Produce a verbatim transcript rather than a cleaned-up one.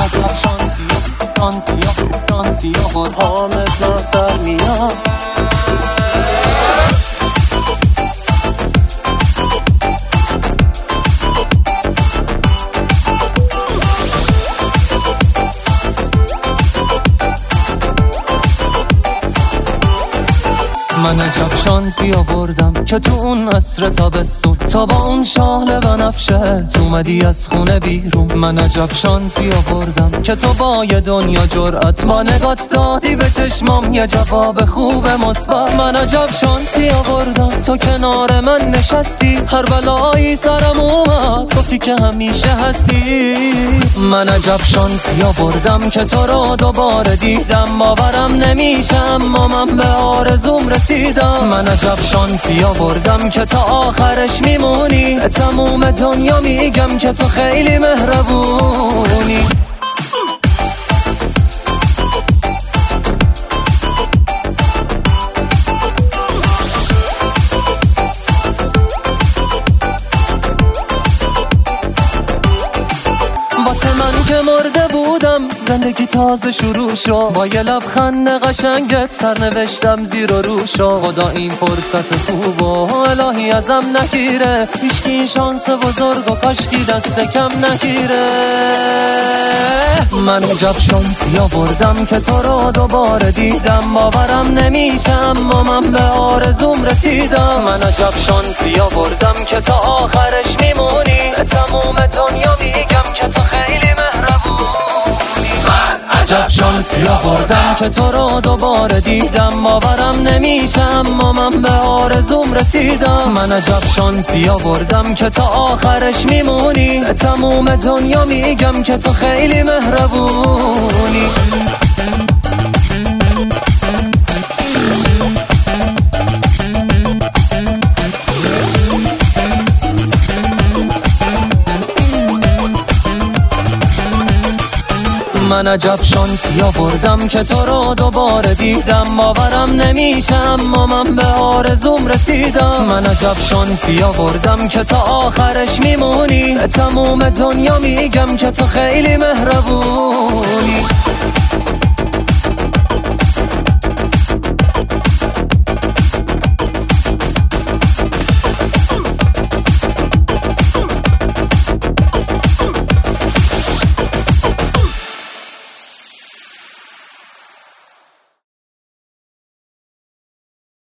عجب شانسی شانسی شانسی آورد حامد ناصر میاد. من عجب شانسی آوردم که تو اون عصر تابستون تا با اون شاله بنفشه تو اومدی از خونه بیرون. من عجب شانسی آوردم که تو با یه دنیا جرأت با نگات دادی به چشمام یه جواب خوب مثبت. من عجب شانسی آوردم تو کنار من نشستی هر بلایی سرم اومد گفتی که همیشه هستی. من عجب شانسی آوردم که تو رو دوباره دیدم باورم نمیشه اما من به آرزوم رسیدم. من عجب شانسی آوردم که تا آخرش میمونی تموم دنیا میگم که تو خیلی مهربونی. واسه من که مرده بودم زندگی تازه شروع شو با یه لبخند قشنگت سرنوشتم زیر و رو شو. خدا این فرصت خوب و الهی ازم نگیره هیچکی این شانس بزرگ و کاشکی دست کم نگیره. من عجب شانسی آوردم که تو رو دوباره دیدم باورم نمیشه اما من به آرزوم رسیدم. من عجب شانسی آوردم که تا آخرش میمونی تموم دنیا میگم که تو خیلی مهربونی. من عجب شانسی آوردم که تو رو دوباره دیدم باورم نمیشه اما من به آرزوم رسیدم. من عجب شانسی آوردم که تا آخرش میمونی تموم دنیا میگم که تو خیلی مهربونی. من عجب شانسی آوردم که تو رو دوباره دیدم باورم نمیشه اما من به آرزوم رسیدم. من عجب شانسی آوردم که تا آخرش میمونی تموم دنیا میگم که تو خیلی مهربونی.